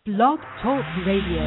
Blog Talk Radio.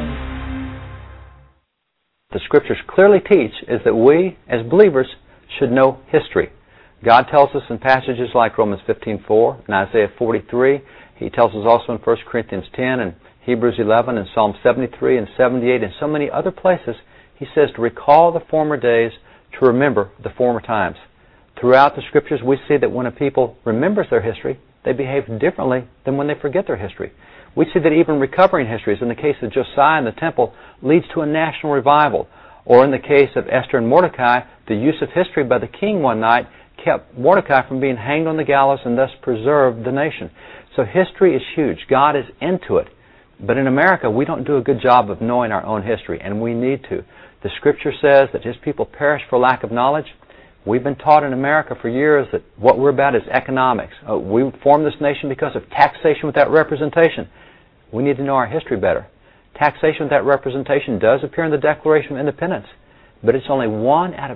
The Scriptures clearly teach is that we, as believers, should know history. God tells us in passages like Romans 15:4 and Isaiah 43. He tells us also in 1 Corinthians 10 and Hebrews 11 and Psalm 73 and 78 and so many other places. He says to recall the former days, to remember the former times. Throughout the Scriptures, we see that when a people remembers their history, they behave differently than when they forget their history. We see that even recovering histories, in the case of Josiah and the temple, leads to a national revival. Or in the case of Esther and Mordecai, the use of history by the king one night kept Mordecai from being hanged on the gallows and thus preserved the nation. So history is huge. God is into it. But in America, we don't do a good job of knowing our own history, and we need to. The Scripture says that His people perish for lack of knowledge. We've been taught in America for years that what we're about is economics. We formed this nation because of taxation without representation. We need to know our history better. Taxation without representation does appear in the Declaration of Independence, but it's only one out of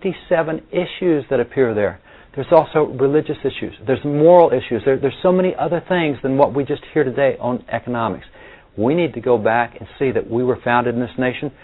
27 issues that appear there. There's also religious issues. There's moral issues. There's so many other things than what we just hear today on economics. We need to go back and see that we were founded in this nation.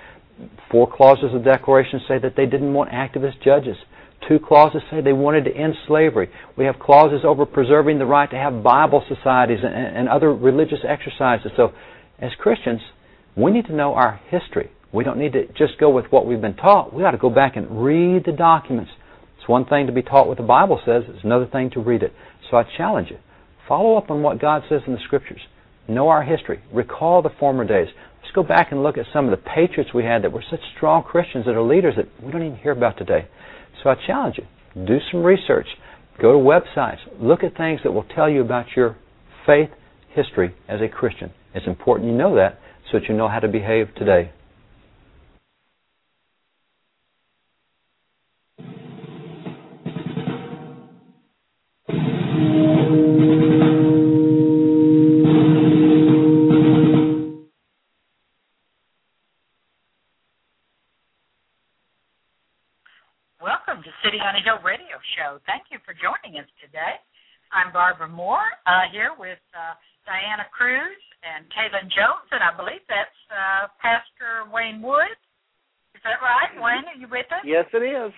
4 clauses of the Declaration say that they didn't want activist judges. 2 clauses say they wanted to end slavery. We have clauses over preserving the right to have Bible societies and other religious exercises. So as Christians, we need to know our history. We don't need to just go with what we've been taught. We ought to go back and read the documents. It's one thing to be taught what the Bible says. It's another thing to read it. So I challenge you. Follow up on what God says in the Scriptures. Know our history. Recall the former days. Let's go back and look at some of the patriots we had that were such strong Christians that are leaders that we don't even hear about today. So I challenge you. Do some research. Go to websites. Look at things that will tell you about your faith history as a Christian. It's important you know that so that you know how to behave today. Welcome to City on a Hill Radio Show. Thank you for joining us today. I'm Barbara Moore here with Diana Cruz and Kaylin Jones, and I believe that's Pastor Wayne Wood. Is that right? Wayne, are you with us? Yes, it is.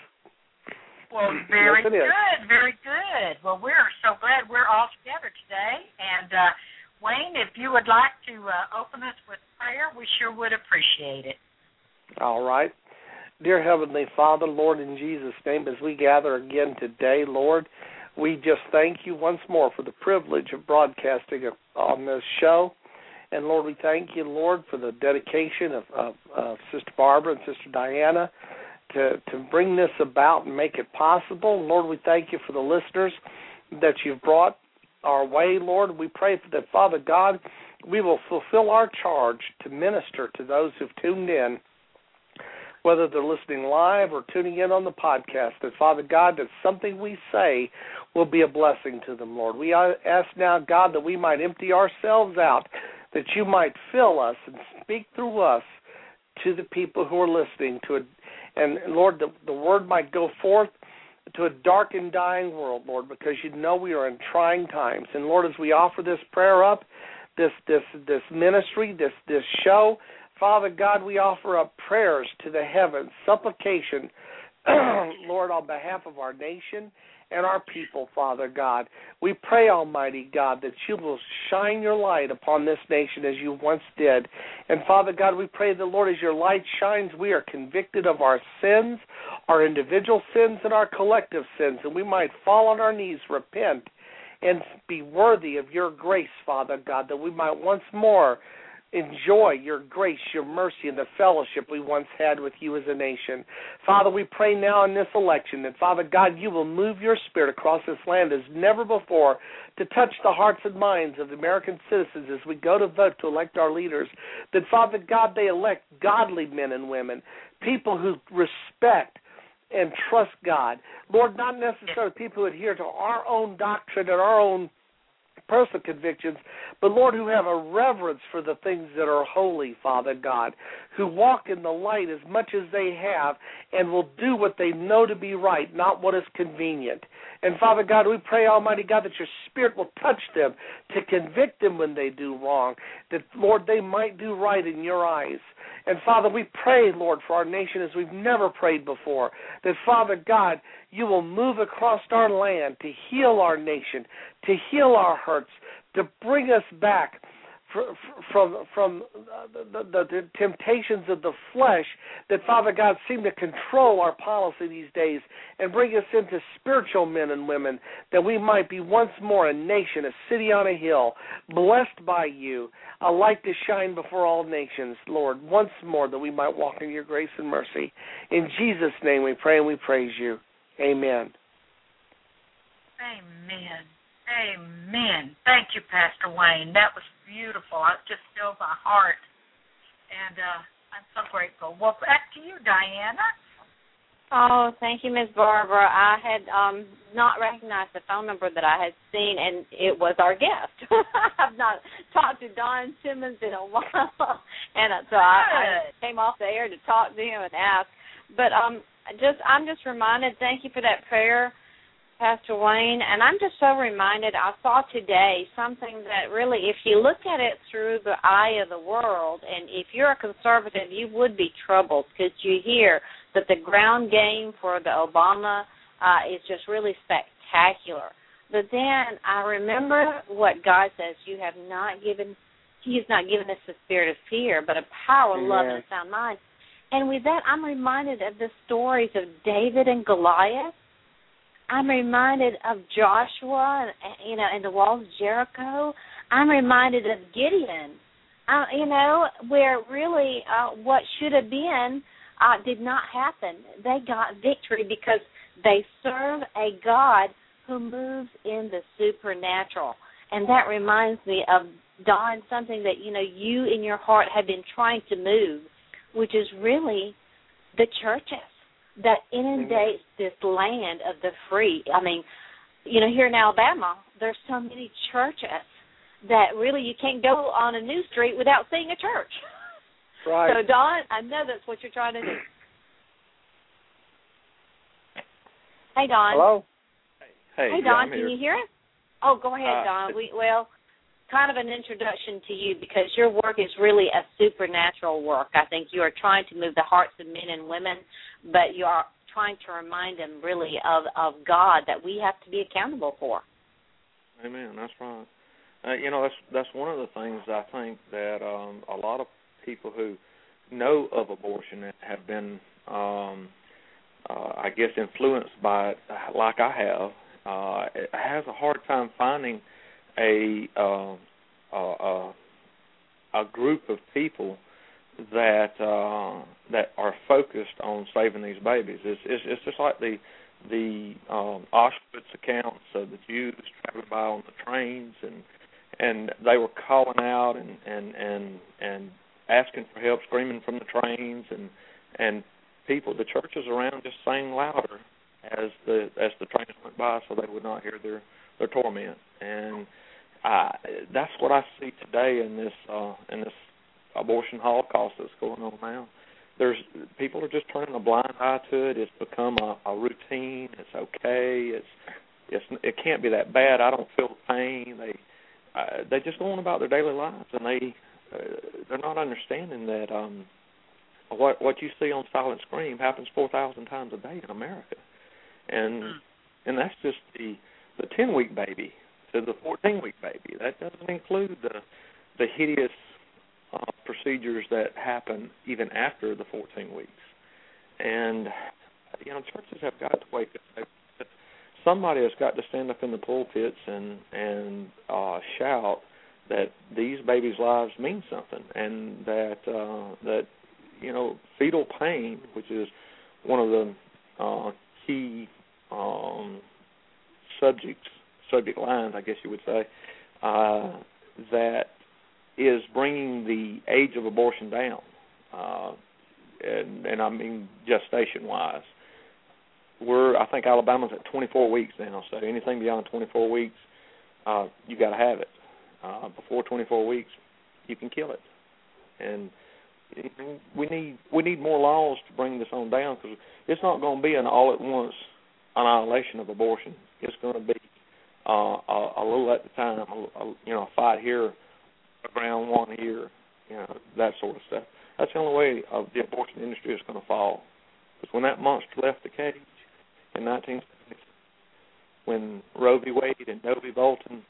Well, very yes, good, very good. Well, we're so glad we're all together today. And, Wayne, if you would like to open us with prayer, we sure would appreciate it. All right. Dear Heavenly Father, Lord, in Jesus' name, as we gather again today, Lord, we just thank you once more for the privilege of broadcasting on this show. And, Lord, we thank you, Lord, for the dedication of Sister Barbara and Sister Diana to bring this about and make it possible. Lord, we thank you for the listeners that you've brought our way, Lord. We pray that, Father God, we will fulfill our charge to minister to those who've tuned in, whether they're listening live or tuning in on the podcast, that, Father God, that something we say will be a blessing to them, Lord. We ask now, God, that we might empty ourselves out, that you might fill us and speak through us to the people who are listening to it. And, Lord, the word might go forth to a dark and dying world, Lord, because you know we are in trying times. And, Lord, as we offer this prayer up, this ministry, this show, Father God, we offer up prayers to the heavens, supplication, Lord, on behalf of our nation and our people, Father God. We pray, Almighty God, that you will shine your light upon this nation as you once did. And, Father God, we pray that, Lord, as your light shines, we are convicted of our sins, our individual sins and our collective sins, and we might fall on our knees, repent, and be worthy of your grace, Father God, that we might once more enjoy your grace, your mercy, and the fellowship we once had with you as a nation. Father, we pray now in this election that, Father God, you will move your spirit across this land as never before to touch the hearts and minds of the American citizens as we go to vote to elect our leaders, that, Father God, they elect godly men and women, people who respect and trust God. Lord, not necessarily people who adhere to our own doctrine and our own personal convictions, but, Lord, who have a reverence for the things that are holy, Father God, who walk in the light as much as they have and will do what they know to be right, not what is convenient. And, Father God, we pray, Almighty God, that your Spirit will touch them to convict them when they do wrong, that, Lord, they might do right in your eyes. And, Father, we pray, Lord, for our nation as we've never prayed before, that, Father God, you will move across our land to heal our nation, to heal our hurts, to bring us back from the temptations of the flesh that, Father God, seem to control our policy these days, and bring us into spiritual men and women, that we might be once more a nation, a city on a hill, blessed by you, a light to shine before all nations, Lord, once more, that we might walk in your grace and mercy. In Jesus' name we pray and we praise you. Amen. Amen. Amen. Thank you, Pastor Wayne. That was beautiful. It just filled my heart. And I'm so grateful. Well, back to you, Diana. Oh, thank you, Ms. Barbara. I had not recognized the phone number that I had seen, and it was our guest. I've not talked to Don Simmons in a while, and so I came off the air to talk to him and ask. But I'm just reminded, thank you for that prayer, Pastor Wayne, and I'm just so reminded, I saw today something that really, if you look at it through the eye of the world, and if you're a conservative, you would be troubled, because you hear that the ground game for the Obama is just really spectacular. But then I remember what God says, He has not given us the spirit of fear, but a power, love, and a sound mind. And with that, I'm reminded of the stories of David and Goliath. I'm reminded of Joshua, and the walls of Jericho. I'm reminded of Gideon, where really what should have been did not happen. They got victory because they serve a God who moves in the supernatural. And that reminds me of, Don, something that, you in your heart have been trying to move, which is really the churches that inundates this land of the free. I mean, here in Alabama, there's so many churches that really you can't go on a new street without seeing a church. Right. So, Don, I know that's what you're trying to do. Hey, Don. Hello? Hey, Don, can you hear us? Oh, go ahead, Don. Kind of an introduction to you, because your work is really a supernatural work. I think you are trying to move the hearts of men and women, but you are trying to remind them really of God that we have to be accountable for. Amen. That's right. That's one of the things I think that a lot of people who know of abortion have been, I guess, influenced by it, like I have. It has a hard time finding a group of people that are focused on saving these babies. It's just like the Auschwitz accounts of the Jews traveling by on the trains, and they were calling out and asking for help, screaming from the trains, and people, the churches around, just sang louder as the trains went by, so they would not hear their torment. And that's what I see today in this abortion holocaust that's going on now. People are just turning a blind eye to it. It's become a routine. It's okay. It can't be that bad. I don't feel the pain. They just go on about their daily lives, and they're not understanding that what you see on Silent Scream happens 4,000 times a day in America, and that's just the 10-week baby to the 14-week baby. That doesn't include the hideous procedures that happen even after the 14 weeks. And churches have got to wake up. Somebody has got to stand up in the pulpits and shout that these babies' lives mean something, and that fetal pain, which is one of the key subject lines, I guess you would say, that is bringing the age of abortion down, and I mean gestation-wise. I think Alabama's at 24 weeks now, so anything beyond 24 weeks, you got to have it. Before 24 weeks, you can kill it. And we need more laws to bring this on down, because it's not going to be an all-at-once annihilation of abortion. it's going to be a little at the time, a fight here, a ground one here, that sort of stuff. That's the only way the abortion industry is going to fall. Because when that monster left the cage in 1970, when Roe v. Wade and Doe v. Bolton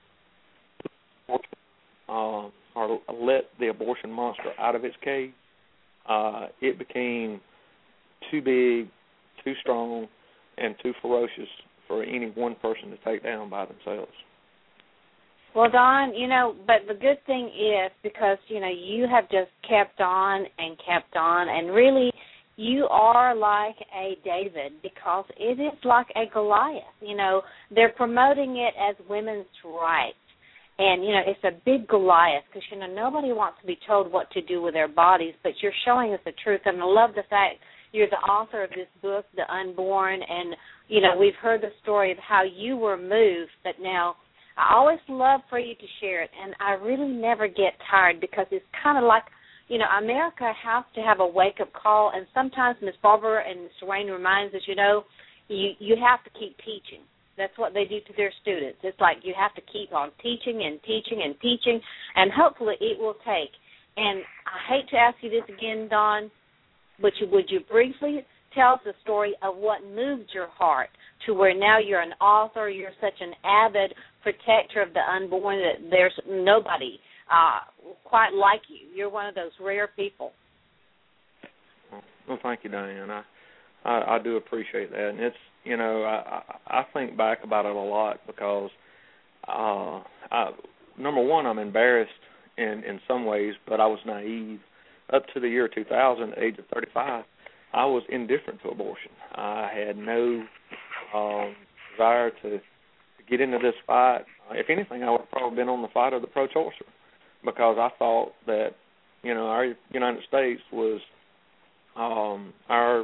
let the abortion monster out of its cage, it became too big, too strong, and too ferocious for any one person to take down by themselves. Well, Don, but the good thing is because, you have just kept on, and really you are like a David because it is like a Goliath. They're promoting it as women's rights. And, it's a big Goliath because, nobody wants to be told what to do with their bodies, but you're showing us the truth. And I love the fact you're the author of this book, The Unborn, and, we've heard the story of how you were moved, but now I always love for you to share it, and I really never get tired because it's kind of like, America has to have a wake-up call, and sometimes Ms. Barbara and Ms. Rain reminds us, you have to keep teaching. That's what they do to their students. It's like you have to keep on teaching and teaching and teaching, and hopefully it will take. And I hate to ask you this again, Don, but would you briefly tell us the story of what moved your heart to where now you're an author, you're such an avid protector of the unborn that there's nobody quite like you. You're one of those rare people. Well, thank you, Diane. I do appreciate that. And it's, I think back about it a lot because, number one, I'm embarrassed in some ways, but I was naive. Up to the year 2000, age of 35, I was indifferent to abortion. I had no desire to get into this fight. If anything, I would have probably been on the fight of the pro-choicer because I thought that, our United States was our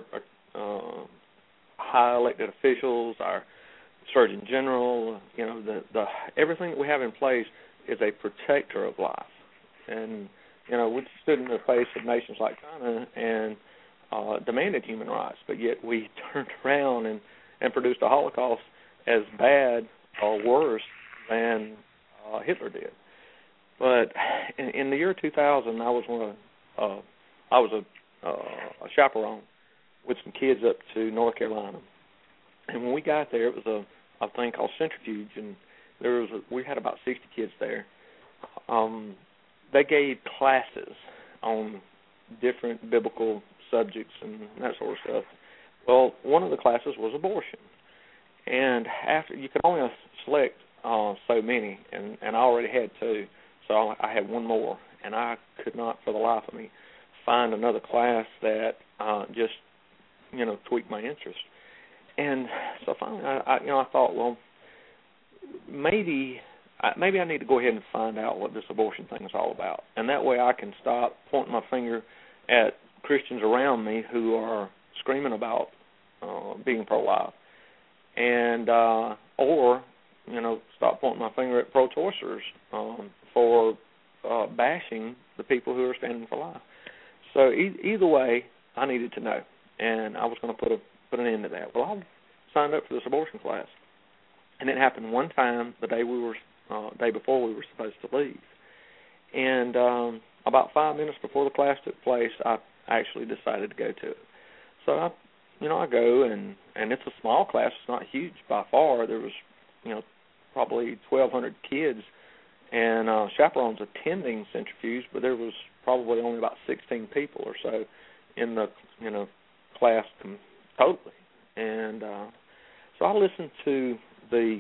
high elected officials, our Surgeon General, the everything that we have in place is a protector of life. And, we stood in the face of nations like China and demanded human rights, but yet we turned around and produced a Holocaust as bad or worse than Hitler did. But in the year 2000, I was a chaperone with some kids up to North Carolina, and when we got there, it was a thing called Centrifuge, and we had about 60 kids there. They gave classes on different biblical subjects and that sort of stuff. Well, one of the classes was abortion, and after you could only select so many, and I already had two, so I had one more, and I could not for the life of me find another class that just tweaked my interest. And so finally, I thought, well, maybe I need to go ahead and find out what this abortion thing is all about, and that way I can stop pointing my finger at Christians around me who are screaming about being pro-life, and or stop pointing my finger at pro-choicers for bashing the people who are standing for life. So either way, I needed to know, and I was going to put an end to that. Well, I signed up for this abortion class, and it happened one time the day before we were supposed to leave, and about 5 minutes before the class took place, I actually decided to go to it. So I go, and it's a small class. It's not huge by far. There was, probably 1,200 kids and chaperones attending Centrifuge, but there was probably only about 16 people or so in the, class totally. And so I listened to the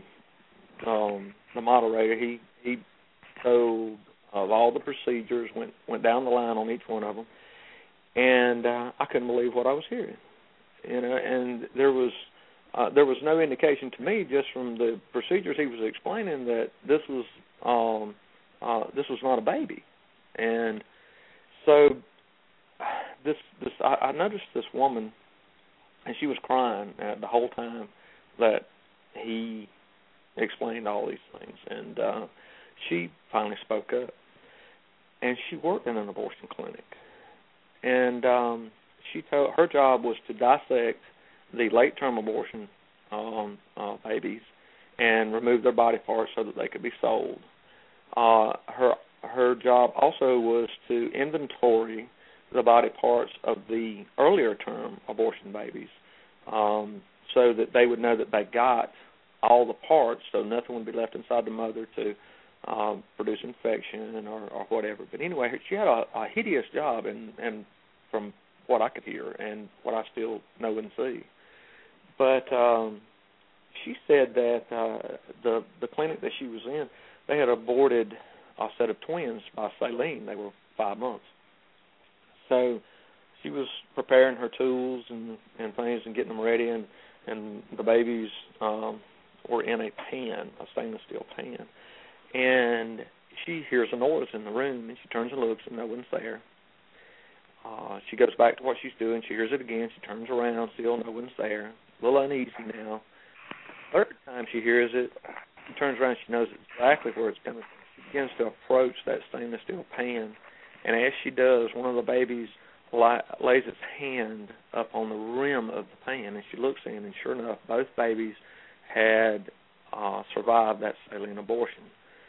moderator. He told of all the procedures, went down the line on each one of them, and I couldn't believe what I was hearing. And there was no indication to me just from the procedures he was explaining that this was not a baby. And so I noticed this woman, and she was crying the whole time that he explained all these things. And she finally spoke up, and she worked in an abortion clinic. And she told her job was to dissect the late-term abortion babies and remove their body parts so that they could be sold. Her job also was to inventory the body parts of the earlier term abortion babies, so that they would know that they got all the parts, so nothing would be left inside the mother to produce infection or whatever. But anyway, she had a hideous job, and from what I could hear and what I still know and see. But she said that the clinic that she was in, they had aborted a set of twins by saline. They were 5 months. So she was preparing her tools and things and getting them ready, and the babies were in a pan, a stainless steel pan. And she hears a noise in the room, and she turns and looks, and no one's there. She goes back to what she's doing. She hears it again. She turns around, still no one's there. A little uneasy now. Third time she hears it, she turns around. She knows exactly where it's coming from. She begins to approach that stainless steel pan, and as she does, one of the babies lays its hand up on the rim of the pan, and she looks in, and sure enough, both babies had survived that saline abortion.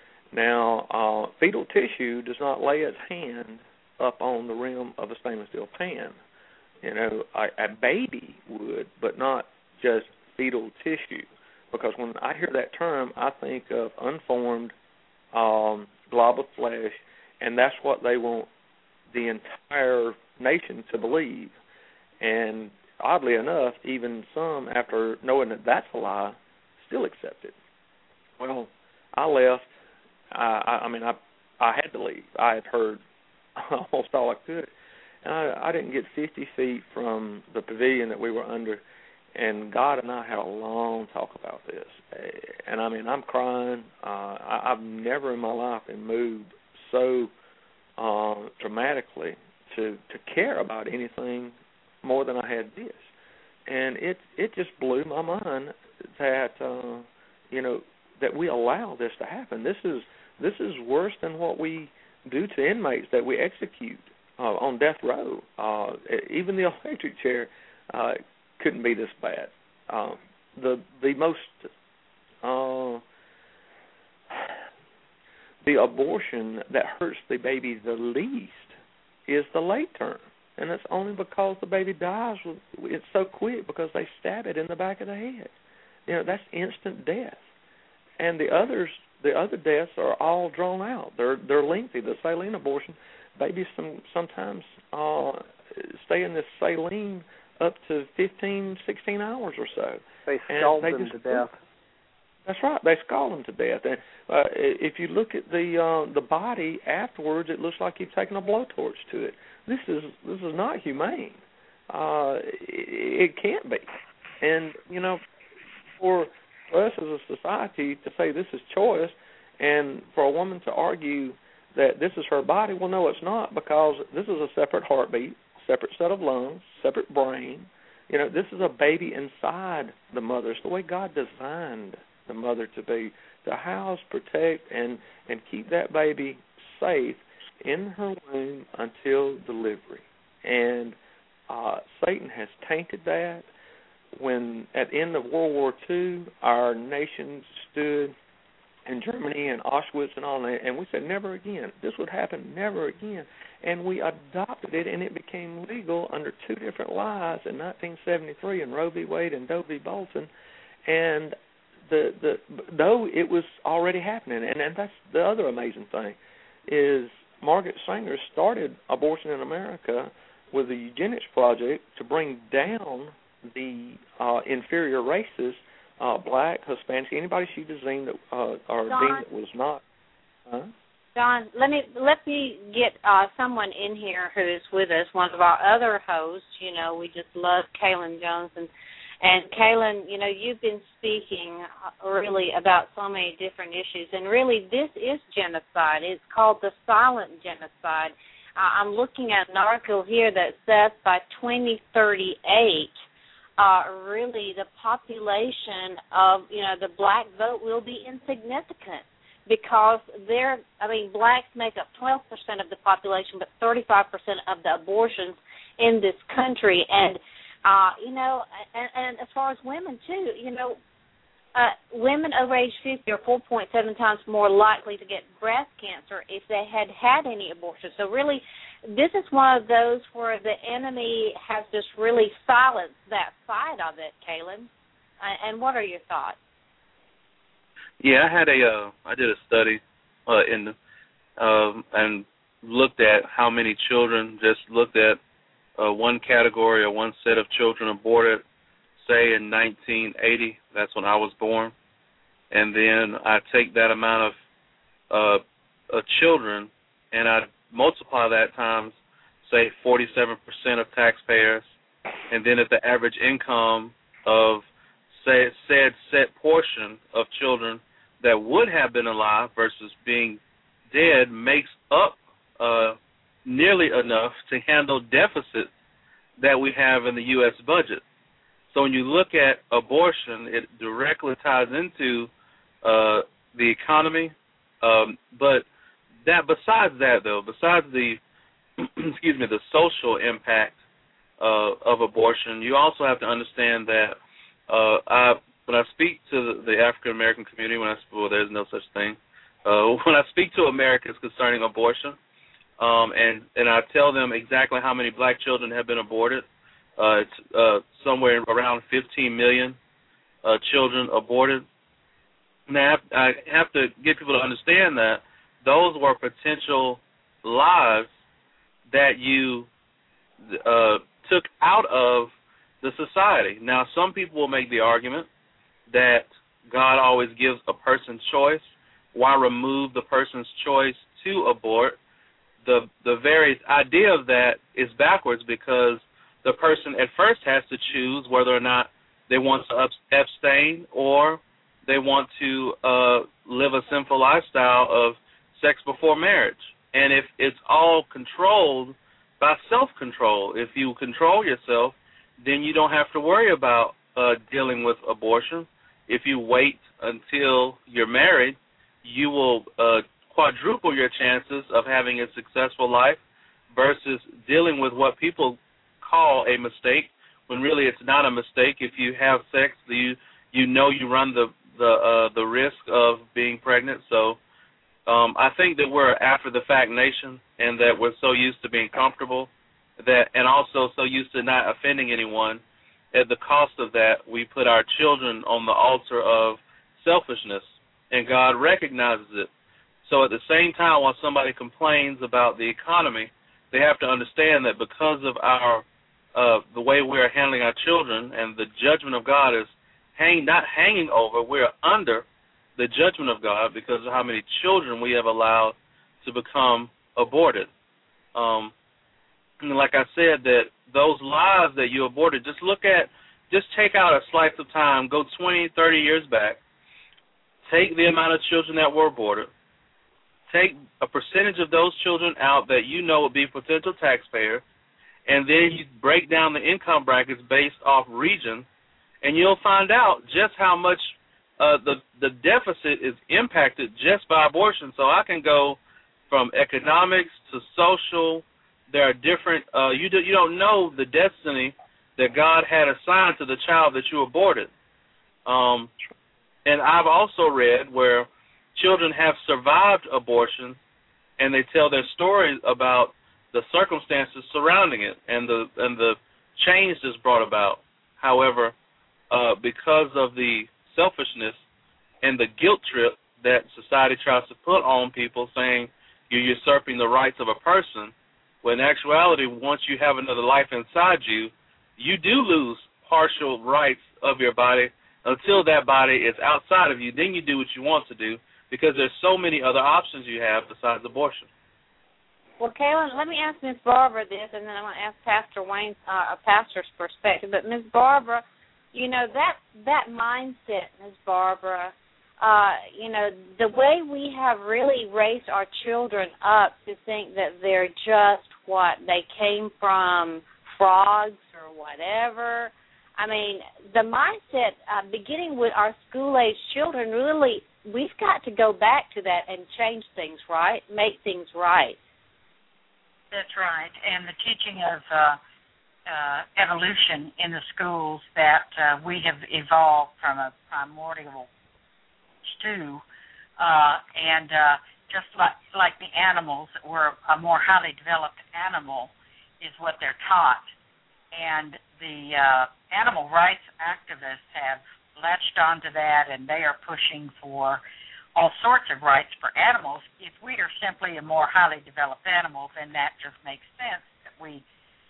Now, fetal tissue does not lay its hand up on the rim of a stainless steel pan. You know, a baby would, but not just fetal tissue. Because when I hear that term, I think of unformed glob of flesh, and that's what they want the entire nation to believe. And oddly enough, even some, after knowing that that's a lie, still accept it. Well, I left. I had to leave. I had heard almost all I could. And I didn't get 50 feet from the pavilion that we were under, and God and I had a long talk about this. And, I'm crying. I've never in my life been moved so dramatically to care about anything more than I had this. And it just blew my mind that, that we allow this to happen. This is worse than what we do to inmates that we execute on death row. Even the electric chair couldn't be this bad. The abortion that hurts the baby the least is the late term, and that's only because the baby dies. It's so quick because they stab it in the back of the head. That's instant death. And the other deaths are all drawn out. They're lengthy. The saline abortion, babies sometimes stay in this saline up to 15, 16 hours or so. They scald them to death. That's right. They scald them to death. And if you look at the body afterwards, it looks like you've taken a blowtorch to it. This is not humane. It can't be. And for us as a society to say this is choice, and for a woman to argue that this is her body, well, no, it's not, because this is a separate heartbeat, separate set of lungs, separate brain. This is a baby inside the mother. It's the way God designed the mother to be, to house, protect, and keep that baby safe in her womb until delivery. And Satan has tainted that. When at the end of World War II, our nation stood in Germany and Auschwitz and all that, and we said never again. This would happen, never again. And we adopted it, and it became legal under two different lies in 1973 in Roe v. Wade and Doe v. Bolton. And though it was already happening, and that's the other amazing thing, is Margaret Sanger started abortion in America with the Eugenics Project to bring down the inferior races, black, Hispanic, anybody she deemed that deemed that was not. Don, let me get someone in here who's with us, one of our other hosts. We just love Kaylin Jones, and Kaylin, you've been speaking really about so many different issues, and really this is genocide. It's called the silent genocide. I'm looking at an article here that says by 2038. Really the population of, the black vote will be insignificant because blacks make up 12% of the population, but 35% of the abortions in this country. And, and as far as women, too, women over age 50 are 4.7 times more likely to get breast cancer if they had had any abortion. So really, this is one of those where the enemy has just really silenced that side of it, Kaylin. And what are your thoughts? Yeah, I did a study and looked at how many children, just looked at one category or one set of children aborted, say in 1980, that's when I was born, and then I take that amount of children and I multiply that times, say, 47% of taxpayers, and then if the average income of said set portion of children that would have been alive versus being dead makes up nearly enough to handle deficits that we have in the U.S. budget. So when you look at abortion, it directly ties into the economy. But besides the the social impact of abortion, you also have to understand that when I speak to the African American community, there's no such thing. When I speak to Americans concerning abortion, and I tell them exactly how many black children have been aborted, it's somewhere around 15 million children aborted. Now, I have to get people to understand that those were potential lives that you took out of the society. Now, some people will make the argument that God always gives a person choice. Why remove the person's choice to abort? The very idea of that is backwards, because the person at first has to choose whether or not they want to abstain or they want to live a sinful lifestyle of sex before marriage. And if it's all controlled by self-control, if you control yourself, then you don't have to worry about dealing with abortion. If you wait until you're married, you will quadruple your chances of having a successful life versus dealing with what people call a mistake, when really it's not a mistake. If you have sex, you know you run the risk of being pregnant. So I think that we're after the fact nation, and that we're so used to being comfortable and also so used to not offending anyone. At the cost of that, we put our children on the altar of selfishness, and God recognizes it. So at the same time, while somebody complains about the economy, they have to understand that because of our the way we're handling our children, and the judgment of God is not hanging over, we're under the judgment of God because of how many children we have allowed to become aborted. And like I said, that those lives that you aborted, just take out a slice of time, go 20, 30 years back, take the amount of children that were aborted, take a percentage of those children out that you know would be potential taxpayers, and then you break down the income brackets based off region, and you'll find out just how much the deficit is impacted just by abortion. So I can go from economics to social. There are different, you don't know the destiny that God had assigned to the child that you aborted. And I've also read where children have survived abortion, and they tell their stories about the circumstances surrounding it and the change that's brought about. However, because of the selfishness and the guilt trip that society tries to put on people, saying you're usurping the rights of a person, when in actuality, once you have another life inside you, you do lose partial rights of your body until that body is outside of you. Then you do what you want to do, because there's so many other options you have besides abortion. Well, Kaylin, let me ask Ms. Barbara this, and then I want to ask Pastor Wayne a pastor's perspective. But Ms. Barbara, that mindset, Ms. Barbara, the way we have really raised our children up to think that they're just what they came from, frogs or whatever. I mean, the mindset, beginning with our school-age children, really, we've got to go back to that and change things right, make things right. That's right. And the teaching of evolution in the schools that we have evolved from a primordial stew, and just like the animals, we're a more highly developed animal is what they're taught. And the animal rights activists have latched onto that, and they are pushing for all sorts of rights for animals. If we are simply a more highly developed animal, then that just makes sense that we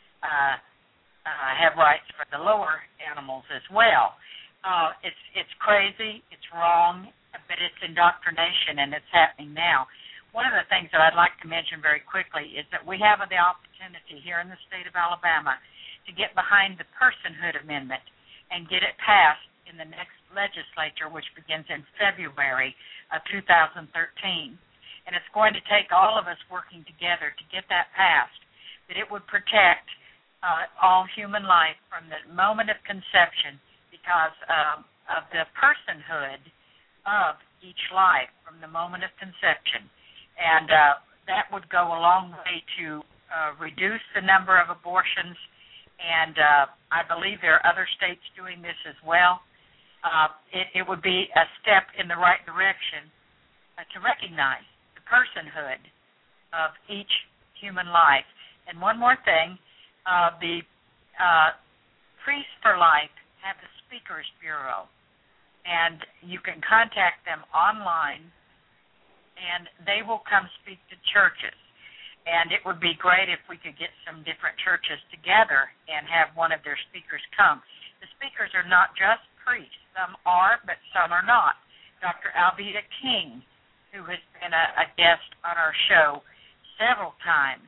have rights for the lower animals as well. It's crazy, it's wrong, but it's indoctrination, and it's happening now. One of the things that I'd like to mention very quickly is that we have the opportunity here in the state of Alabama to get behind the Personhood Amendment and get it passed in the next legislature, which begins in February of 2013. And it's going to take all of us working together to get that passed, that it would protect all human life from the moment of conception because of the personhood of each life from the moment of conception. And that would go a long way to reduce the number of abortions, and I believe there are other states doing this as well. It would be a step in the right direction to recognize the personhood of each human life. And one more thing, the Priests for Life have the Speakers Bureau, and you can contact them online, and they will come speak to churches. And it would be great if we could get some different churches together and have one of their speakers come. The speakers are not just priests. Some are, but some are not. Dr. Alveda King, who has been a guest on our show several times,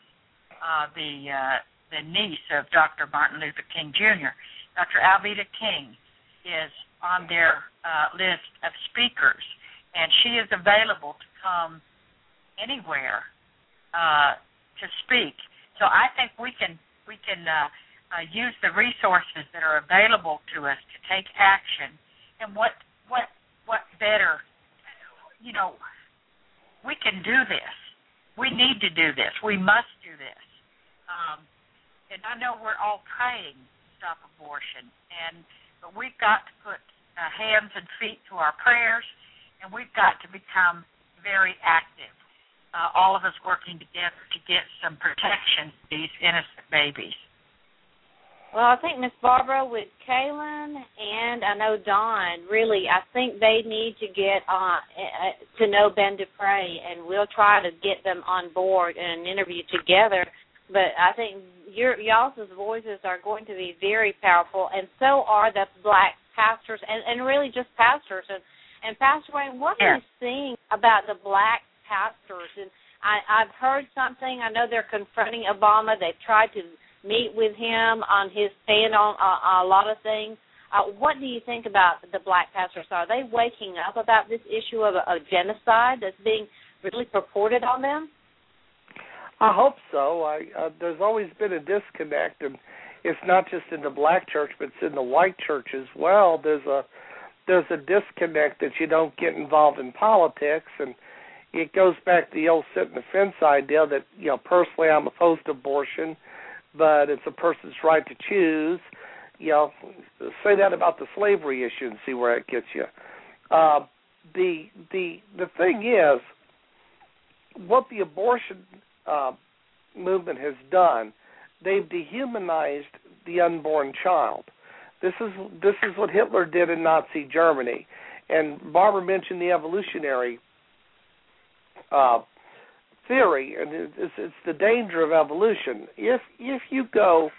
the niece of Dr. Martin Luther King Jr., Dr. Alveda King is on their list of speakers, and she is available to come anywhere to speak. So I think we can use the resources that are available to us to take action. And what better, we can do this. We need to do this. We must do this. And I know we're all praying to stop abortion, but we've got to put hands and feet to our prayers, and we've got to become very active. All of us working together to get some protection to these innocent babies. Well, I think, Miss Barbara, with Kaylin and I know Don, really, I think they need to get to know Ben Dupre, and we'll try to get them on board in an interview together. But I think y'all's voices are going to be very powerful, and so are the black pastors, and really just pastors. And Pastor Wayne, what are you seeing about the black pastors? And I've heard something. I know they're confronting Obama. They've tried to meet with him on his stand on a lot of things. What do you think about the black pastors? Are they waking up about this issue of a genocide that's being really purported on them? I hope so. There's always been a disconnect, and it's not just in the black church, but it's in the white church as well. There's a disconnect that you don't get involved in politics, and it goes back to the old sit in the fence idea that, personally I'm opposed to abortion, but it's a person's right to choose. Say that about the slavery issue and see where it gets you. The thing is, what the abortion movement has done, they've dehumanized the unborn child. This is what Hitler did in Nazi Germany. And Barbara mentioned the evolutionary theory, and it's the danger of evolution. If you go,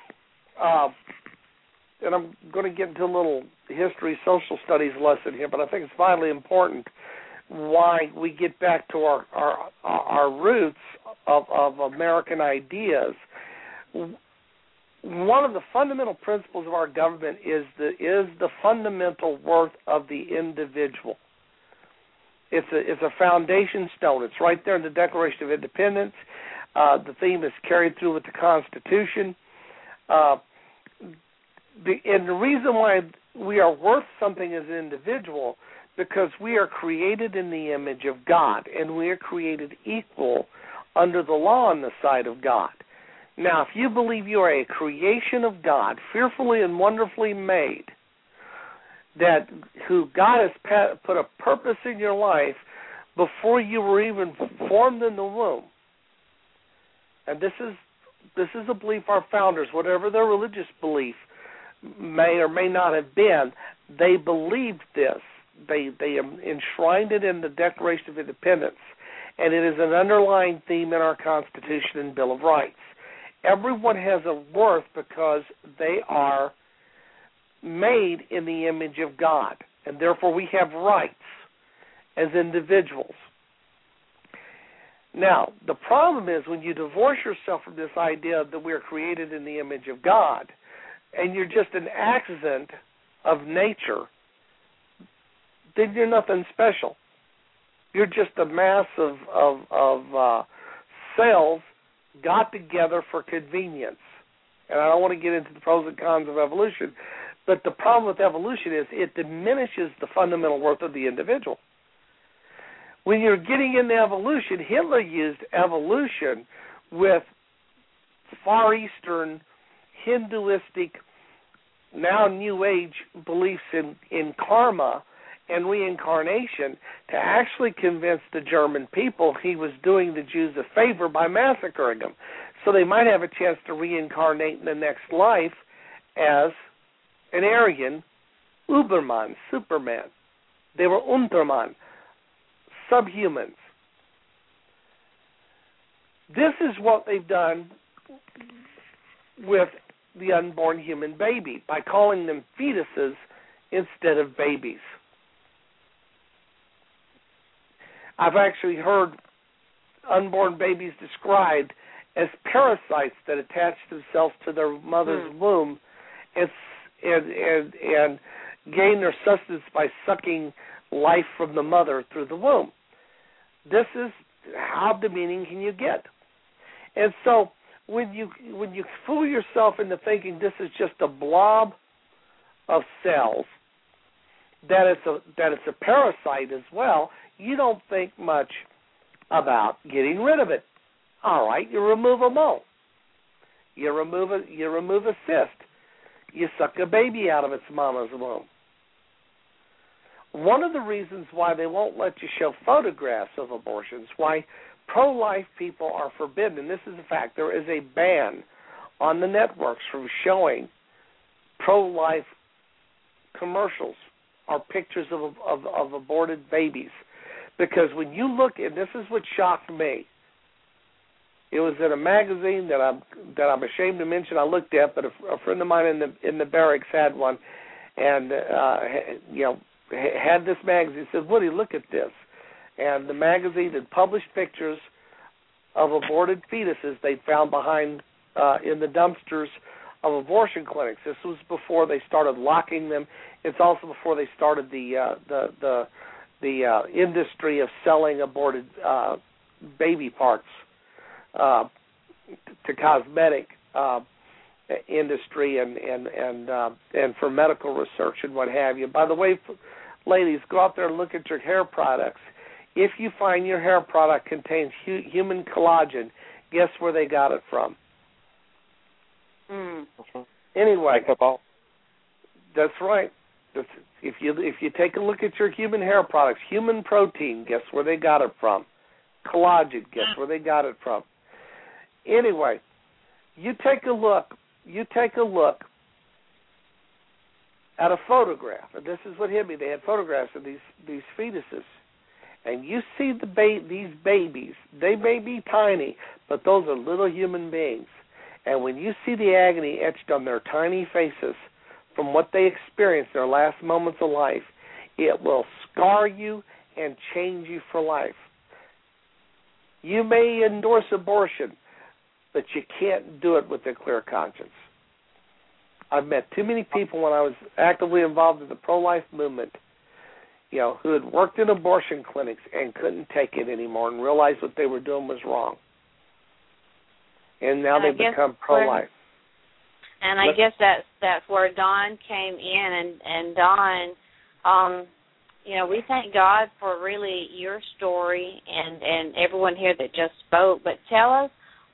and I'm going to get into a little history, social studies lesson here, but I think it's vitally important why we get back to our roots of American ideas. One of the fundamental principles of our government is the fundamental worth of the individual. It's a foundation stone. It's right there in the Declaration of Independence. The theme is carried through with the Constitution. And the reason why we are worth something as an individual, because we are created in the image of God, and we are created equal under the law on the side of God. Now, if you believe you are a creation of God, fearfully and wonderfully made, who God has put a purpose in your life before you were even formed in the womb, and this is a belief our founders, whatever their religious belief may or may not have been, they believed this. They enshrined it in the Declaration of Independence, and it is an underlying theme in our Constitution and Bill of Rights. Everyone has a worth because they are made in the image of God, and therefore we have rights as individuals. Now, the problem is when you divorce yourself from this idea that we are created in the image of God, and you're just an accident of nature, then you're nothing special. You're just a mass of cells got together for convenience. And I don't want to get into the pros and cons of evolution, but the problem with evolution is it diminishes the fundamental worth of the individual. When you're getting into evolution, Hitler used evolution with Far Eastern, Hinduistic, now New Age beliefs in karma and reincarnation to actually convince the German people he was doing the Jews a favor by massacring them. So they might have a chance to reincarnate in the next life as an Aryan, Uberman, Superman. They were Unterman, subhumans. This is what they've done with the unborn human baby by calling them fetuses instead of babies. I've actually heard unborn babies described as parasites that attach themselves to their mother's womb and gain their sustenance by sucking life from the mother through the womb. This is how demeaning can you get. And so when you fool yourself into thinking this is just a blob of cells, that it's a parasite as well, you don't think much about getting rid of it. All right, you remove a mole. You remove a cyst. You suck a baby out of its mama's womb. One of the reasons why they won't let you show photographs of abortions, why pro-life people are forbidden, and this is a fact, there is a ban on the networks from showing pro-life commercials or pictures of aborted babies. Because when you look, and this is what shocked me, it was in a magazine that I'm ashamed to mention I looked at, but a friend of mine in the barracks had one, and had this magazine. He said, "Woody, look at this." And the magazine had published pictures of aborted fetuses they found behind in the dumpsters of abortion clinics. This was before they started locking them. It's also before they started the industry of selling aborted baby parts to cosmetic industry and for medical research and what have you. By the way, ladies, go out there and look at your hair products. If you find your hair product contains human collagen, guess where they got it from? Anyway, that's right. If you take a look at your human hair products, human protein, guess where they got it from? Collagen, guess where they got it from? Anyway, you take a look at a photograph, and this is what hit me. They had photographs of these fetuses, and you see these babies. They may be tiny, but those are little human beings. And when you see the agony etched on their tiny faces from what they experienced their last moments of life, it will scar you and change you for life. You may endorse abortion, but you can't do it with a clear conscience. I've met too many people when I was actively involved in the pro-life movement, who had worked in abortion clinics and couldn't take it anymore and realized what they were doing was wrong. And now they've become pro-life. And I guess that's where Dawn came in, and Dawn, we thank God for really your story and everyone here that just spoke. But tell us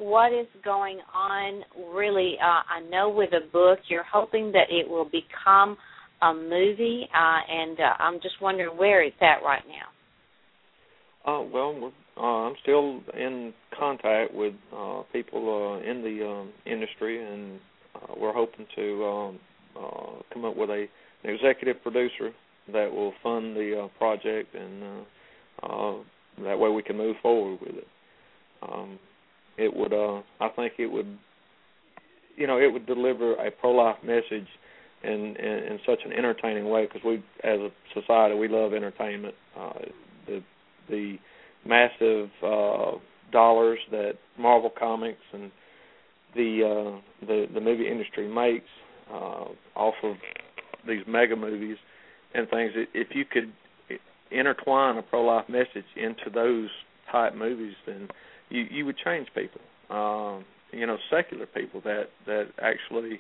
what is going on. Really, I know with a book, you're hoping that it will become a movie, and I'm just wondering where it's at right now. Well, I'm still in contact with people in the industry, and we're hoping to come up with an executive producer that will fund the project, and that way we can move forward with it. It would, I think, it would deliver a pro-life message in such an entertaining way, because we, as a society, we love entertainment. The massive dollars that Marvel Comics and the movie industry makes off of these mega movies and things. If you could intertwine a pro-life message into those type movies, then you would change people. Secular people that actually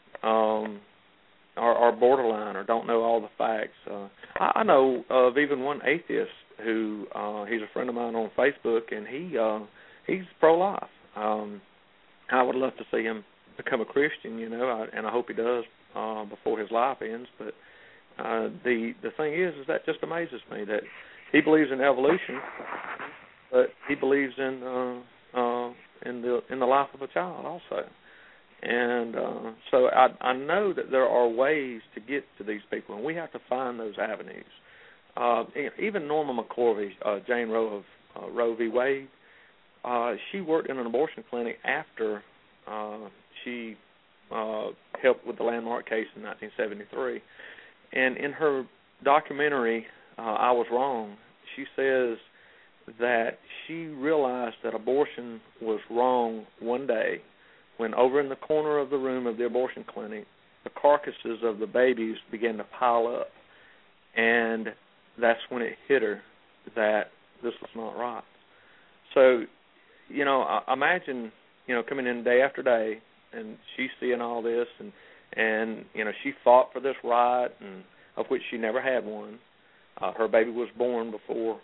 are borderline or don't know all the facts. I know of even one atheist who he's a friend of mine on Facebook, and he's pro-life. I would love to see him become a Christian, and I hope he does before his life ends. But the thing is that just amazes me that he believes in evolution, but he believes in the life of a child also. And so I know that there are ways to get to these people, and we have to find those avenues. Even Norma McCorvey, Jane Roe of Roe v. Wade, she worked in an abortion clinic after she helped with the landmark case in 1973. And in her documentary, I Was Wrong, she says that she realized that abortion was wrong one day when over in the corner of the room of the abortion clinic, the carcasses of the babies began to pile up. And that's when it hit her that this was not right. So, imagine, coming in day after day, and she's seeing all this, and she fought for this right, and of which she never had one. Her baby was born before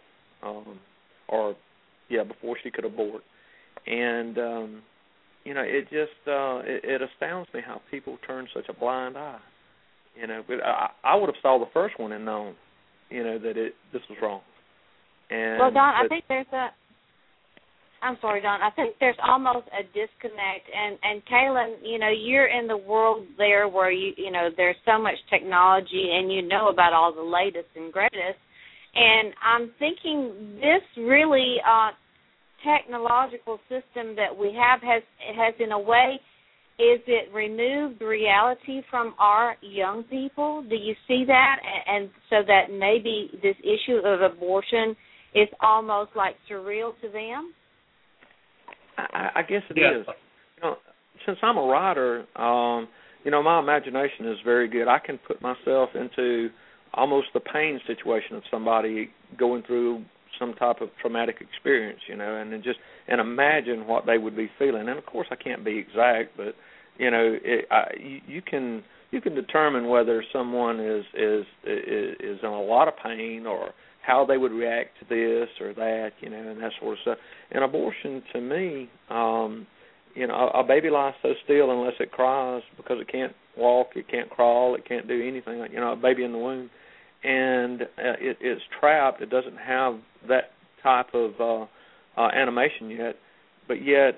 she could abort. And, it just, it astounds me how people turn such a blind eye. But I would have saw the first one and known, that this was wrong. And well, Don, I think I'm sorry, Don. I think there's almost a disconnect. And Kaylin, you're in the world there where there's so much technology, and about all the latest and greatest. And I'm thinking this really technological system that we have has in a way, is it removed reality from our young people? Do you see that? And so that maybe this issue of abortion is almost like surreal to them? I guess it is. Since I'm a writer, my imagination is very good. I can put myself into almost the pain situation of somebody going through some type of traumatic experience, and imagine what they would be feeling. And of course, I can't be exact, but you can determine whether someone is in a lot of pain, or how they would react to this or that, and that sort of stuff. And abortion, to me, a baby lies so still unless it cries, because it can't walk, it can't crawl, it can't do anything. A baby in the womb, and it's trapped. It doesn't have that type of animation yet, but yet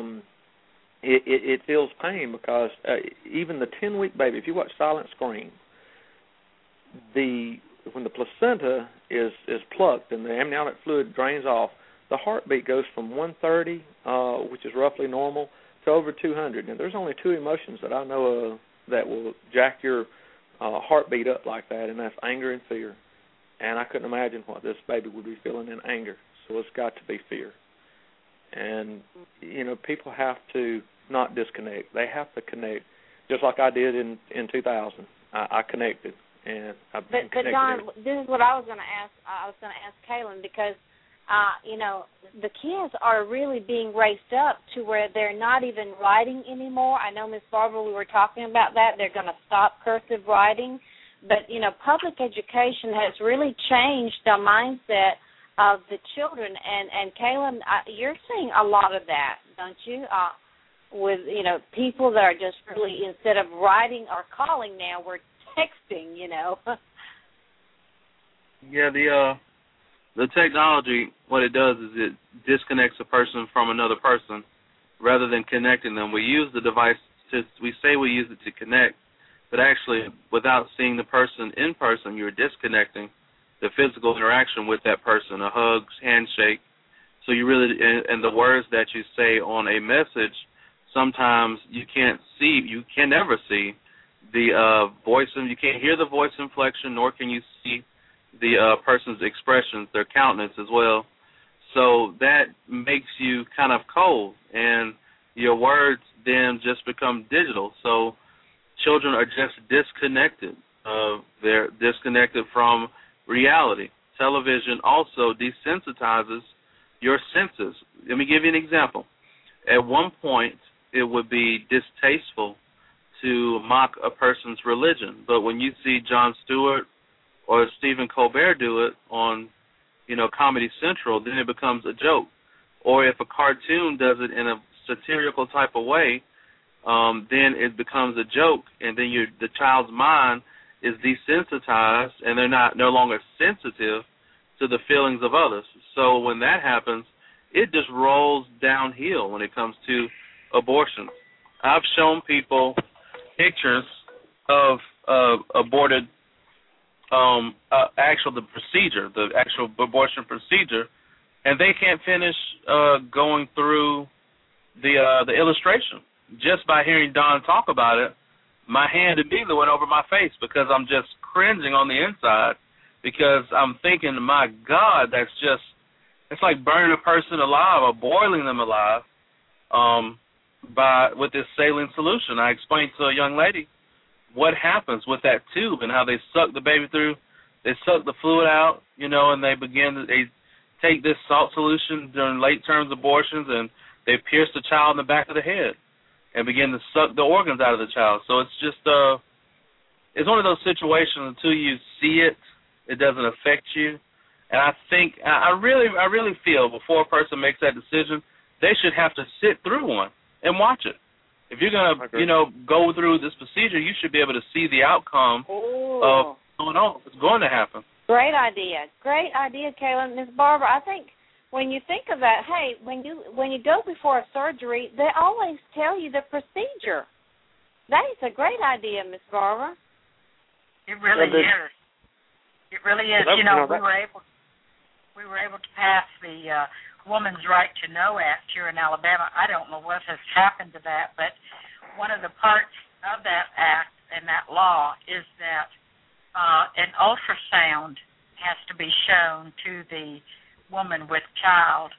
it feels pain, because even the 10-week baby, if you watch Silent Scream, when the placenta is plucked and the amniotic fluid drains off, the heartbeat goes from 130, which is roughly normal, to over 200. And there's only two emotions that I know of that will jack your heartbeat up like that, and that's anger and fear. And I couldn't imagine what this baby would be feeling in anger, so it's got to be fear. And, people have to not disconnect. They have to connect, just like I did in 2000. I connected. And but Don, this is what I was going to ask. I was going to ask Kaylin, because the kids are really being raised up to where they're not even writing anymore. I know, Miss Barbara, we were talking about that. They're going to stop cursive writing, but public education has really changed the mindset of the children. And Kaylin, you're seeing a lot of that don't you? With people that are just really, instead of writing or calling now, we're texting. Yeah, the technology, what it does is it disconnects a person from another person rather than connecting them. We use the device we say we use it to connect, but actually, without seeing the person in person, you're disconnecting the physical interaction with that person, a hug, handshake. So you really, and the words that you say on a message, sometimes you can't see, you can never see the voice, and you can't hear the voice inflection, nor can you see the person's expressions, their countenance as well. So that makes you kind of cold, and your words then just become digital. So children are just disconnected. They're disconnected from reality. Television also desensitizes your senses. Let me give you an example. At one point, it would be distasteful to mock a person's religion, but when you see Jon Stewart or Stephen Colbert do it on, Comedy Central, then it becomes a joke. Or if a cartoon does it in a satirical type of way, then it becomes a joke, and then the child's mind is desensitized, and they're no longer sensitive to the feelings of others. So when that happens, it just rolls downhill when it comes to abortion. I've shown people pictures of aborted, the procedure, the actual abortion procedure, and they can't finish going through the illustration. Just by hearing Don talk about it, my hand immediately went over my face because I'm just cringing on the inside, because I'm thinking, my God, it's like burning a person alive or boiling them alive with this saline solution. I explained to a young lady what happens with that tube and how they suck the baby through. They suck the fluid out, and they take this salt solution during late-term abortions, and they pierce the child in the back of the head and begin to suck the organs out of the child. So it's just it's one of those situations until you see it, it doesn't affect you. And I think I really feel before a person makes that decision, they should have to sit through one and watch it. If you're gonna go through this procedure, you should be able to see the outcome of what's going to happen. Great idea, Kaylin. Ms. Barbara, I think when you think of that, hey, when you go before a surgery, they always tell you the procedure. That is a great idea, Ms. Barbara. It really is. It really is. We were able to pass the Woman's Right to Know Act here in Alabama. I don't know what has happened to that, but one of the parts of that act and that law is that an ultrasound has to be shown to the woman with child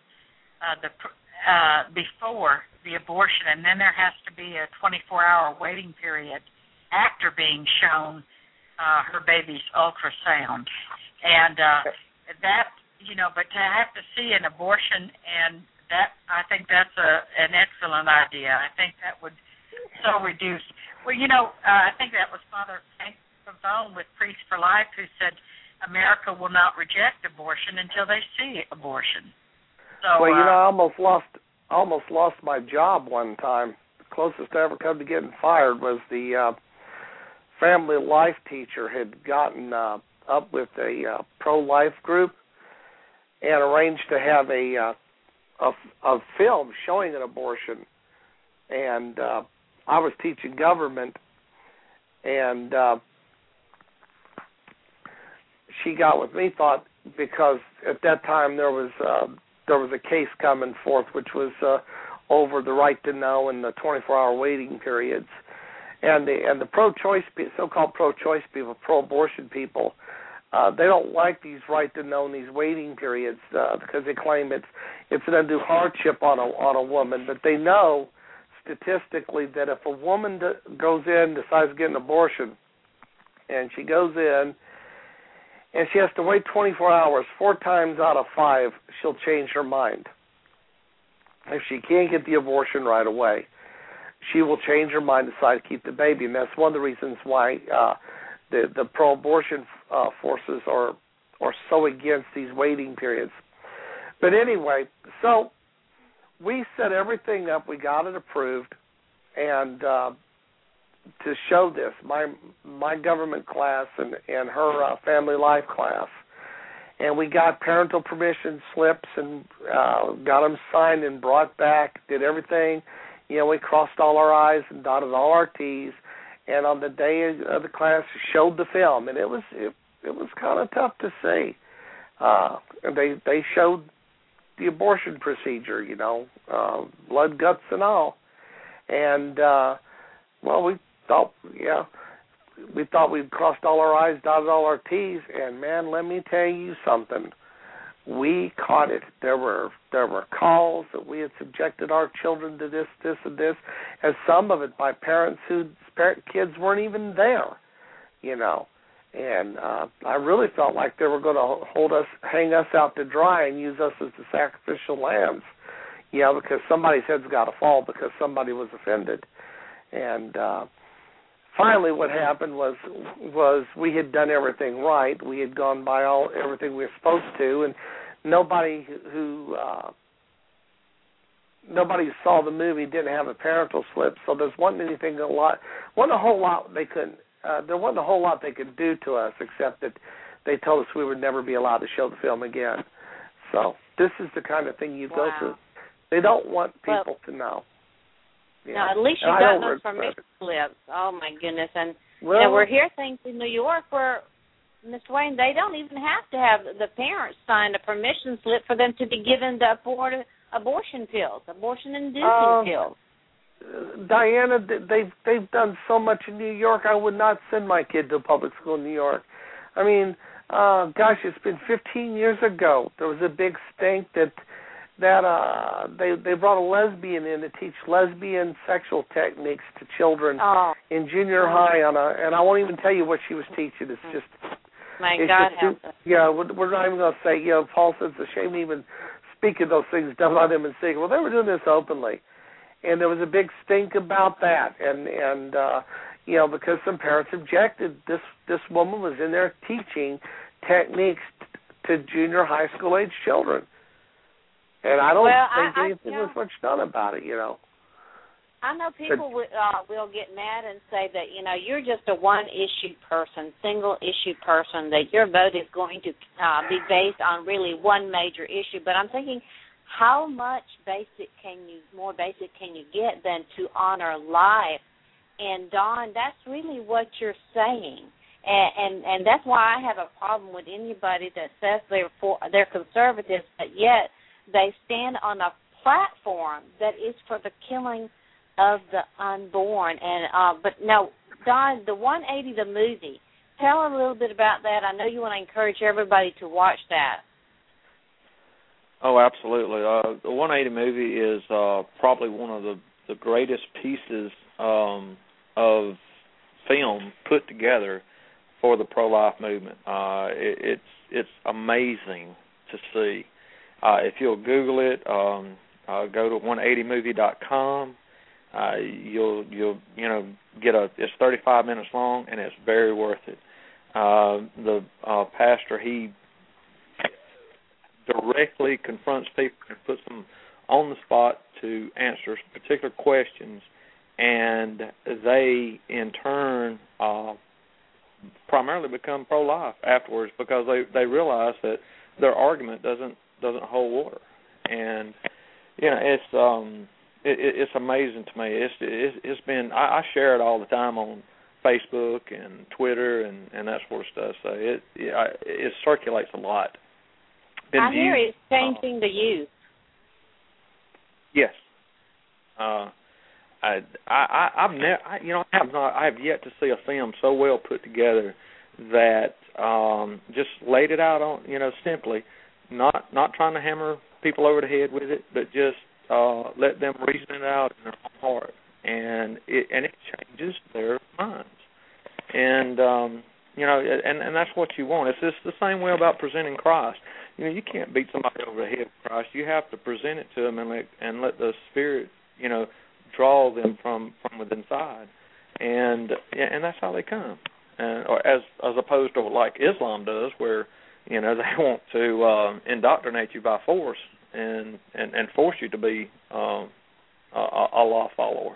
before the abortion, and then there has to be a 24-hour waiting period after being shown her baby's ultrasound. And that, but to have to see an abortion, and that, I think that's an excellent idea. I think that would so reduce. Well, I think that was Father Frank Pavone with Priests for Life, who said America will not reject abortion until they see abortion. So, well, I almost lost my job one time. The closest I ever come to getting fired was the family life teacher had gotten up with a pro-life group and arranged to have a film showing an abortion. And I was teaching government, and she got with me, thought, because at that time there was a case coming forth which was over the right to know and the 24-hour waiting periods, and the pro-choice, so-called pro-choice people, pro-abortion people, they don't like these right to know and these waiting periods because they claim it's an undue hardship on a woman. But they know statistically that if a woman goes in, decides to get an abortion, and she goes in, and she has to wait 24 hours, 4 times out of 5, she'll change her mind. If she can't get the abortion right away, she will change her mind, decide to keep the baby. And that's one of the reasons why the pro-abortion forces are so against these waiting periods. But anyway, so we set everything up. We got it approved, and to show this, my government class and her family life class, and we got parental permission slips and got them signed and brought back. Did everything, we crossed all our I's and dotted all our T's. And on the day of the class, showed the film, and it was kind of tough to see. And they showed the abortion procedure, blood, guts, and all. And we thought we'd crossed all our I's, dotted all our T's, and man, let me tell you something. We caught it. There were calls that we had subjected our children to this, and this, and some of it by parents whose kids weren't even there, And I really felt like they were going to hang us out to dry and use us as the sacrificial lambs, because somebody's head's got to fall because somebody was offended. And finally what happened was we had done everything right. We had gone by everything we were supposed to, and nobody who saw the movie didn't have a parental slip, so there wasn't a whole lot they could do to us, except that they told us we would never be allowed to show the film again. So this is the kind of thing you go through. They don't want people to know. Now, at least you got those permission slips. Oh, my goodness. And we're hearing things in New York where, Ms. Wayne, they don't even have to have the parents sign a permission slip for them to be given the abortion pills, abortion-inducing pills. Diana, they've done so much in New York. I would not send my kid to a public school in New York. I mean, it's been 15 years ago. There was a big stink that they brought a lesbian in to teach lesbian sexual techniques to children in junior high and I won't even tell you what she was teaching. It's just God help us. Yeah, we're not even going to say. Paul says it's a shame to even speak of those things done by them in secret. Well, they were doing this openly, and there was a big stink about that, and because some parents objected. This woman was in there teaching techniques to junior high school age children. And I don't think anything was much done about it, I know people will get mad and say that, you're just a one-issue person, single-issue person, that your vote is going to be based on really one major issue. But I'm thinking, how much more basic can you get than to honor life? And, Dawn, that's really what you're saying. And that's why I have a problem with anybody that says they're conservatives, but yet they stand on a platform that is for the killing of the unborn. And but now, Don, the 180, the movie, tell a little bit about that. I know you want to encourage everybody to watch that. Oh, absolutely. The 180 movie is probably one of the greatest pieces of film put together for the pro-life movement. It's amazing to see. If you'll Google it, go to 180movie.com. You'll get it's 35 minutes long, and it's very worth it. The pastor, he directly confronts people and puts them on the spot to answer particular questions, and they in turn primarily become pro-life afterwards because they realize that their argument doesn't hold water. And it's amazing to me. It's been I share it all the time on Facebook and Twitter and that sort of stuff. So it circulates a lot. I hear it's changing the youth. Yes. I have yet to see a film so well put together that just laid it out on simply, not trying to hammer people over the head with it, but just let them reason it out in their own heart, and it changes their minds, and and that's what you want. It's just the same way about presenting Christ. You can't beat somebody over the head with Christ. You have to present it to them and let the Spirit draw them from within inside, and that's how they come, or as opposed to like Islam does, where they want to indoctrinate you by force. and force you to be a law follower.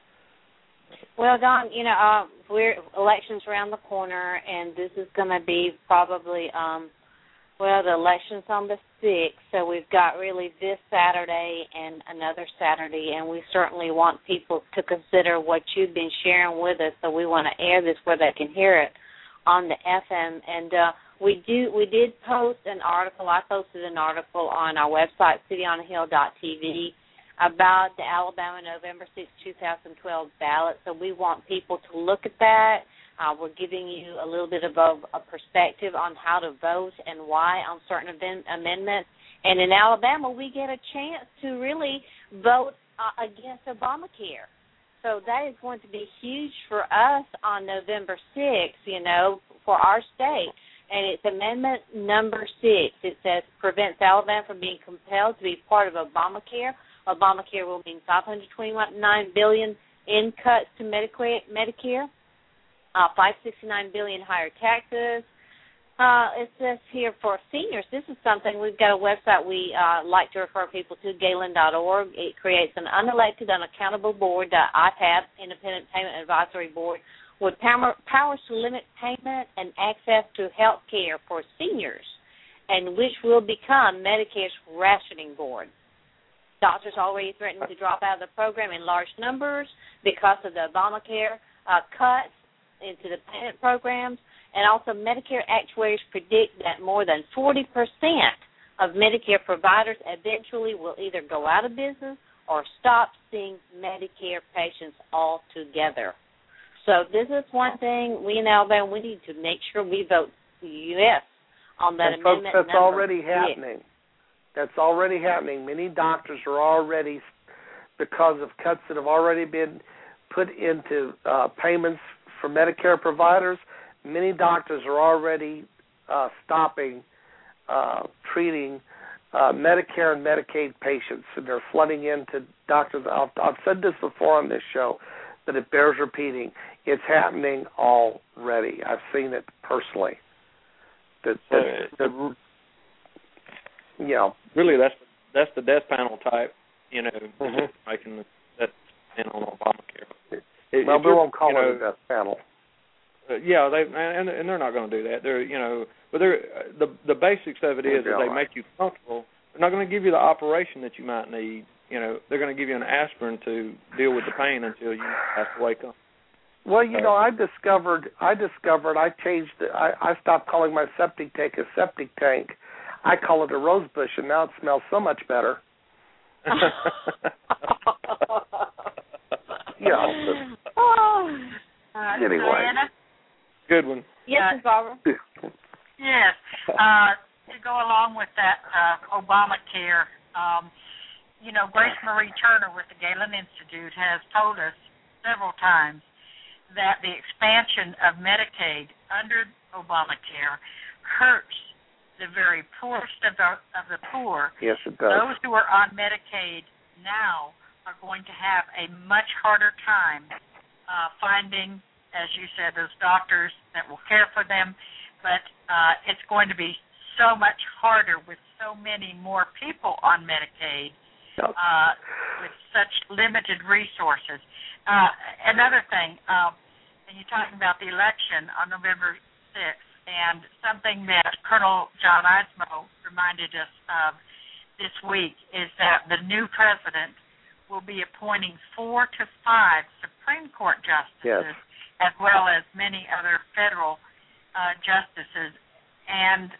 Well, Don, we're elections around the corner, and this is going to be probably, the election's on the 6th, so we've got really this Saturday and another Saturday, and we certainly want people to consider what you've been sharing with us, so we want to air this where they can hear it on the FM. And we did post an article. I posted an article on our website, cityonahill.tv, about the Alabama November 6, 2012 ballot. So we want people to look at that. We're giving you a little bit of a perspective on how to vote and why on certain amendments. And in Alabama, we get a chance to really vote against Obamacare. So that is going to be huge for us on November 6th, for our state. And it's amendment number 6. It says prevents Alabama from being compelled to be part of Obamacare. Obamacare will mean $529 billion in cuts to Medicare, $569 billion higher taxes. It says here for seniors, this is something, we've got a website we like to refer people to, Galen.org. It creates an unelected, unaccountable board, IPAB, Independent Payment Advisory Board, with powers to limit payment and access to health care for seniors, and which will become Medicare's rationing board. Doctors already threatened to drop out of the program in large numbers because of the Obamacare cuts into the payment programs. And also Medicare actuaries predict that more than 40% of Medicare providers eventually will either go out of business or stop seeing Medicare patients altogether. So this is one thing we in Alabama, we need to make sure we vote yes on that and amendment. Folks, that's already 6. happening. That's already happening. Many doctors are already, because of cuts that have already been put into payments for Medicare providers, many doctors are already stopping treating Medicare and Medicaid patients, and they're flooding into doctors. I've said this before on this show, but it bears repeating. It's happening already. I've seen it personally. Really, that's the death panel type, making that in on Obamacare. We won't call it a death panel. Yeah, they're not going to do that. But the basics of it is that they make you comfortable. They're not going to give you the operation that you might need. They're going to give you an aspirin to deal with the pain until you have to wake up. Well, I stopped calling my septic tank a septic tank. I call it a rose bush, and now it smells so much better. Anyway. Diana? Good one. Yes, Barbara. Yes. To go along with that Obamacare, Grace Marie Turner with the Galen Institute has told us several times that the expansion of Medicaid under Obamacare hurts the very poorest of the poor. Yes, it does. Those who are on Medicaid now are going to have a much harder time finding, as you said, those doctors that will care for them. But it's going to be so much harder with so many more people on Medicaid with such limited resources. Another thing, and you're talking about the election on November 6th, and something that Colonel John Eismo reminded us of this week is that the new president will be appointing 4 to 5 Supreme Court justices, as well as many other federal justices. And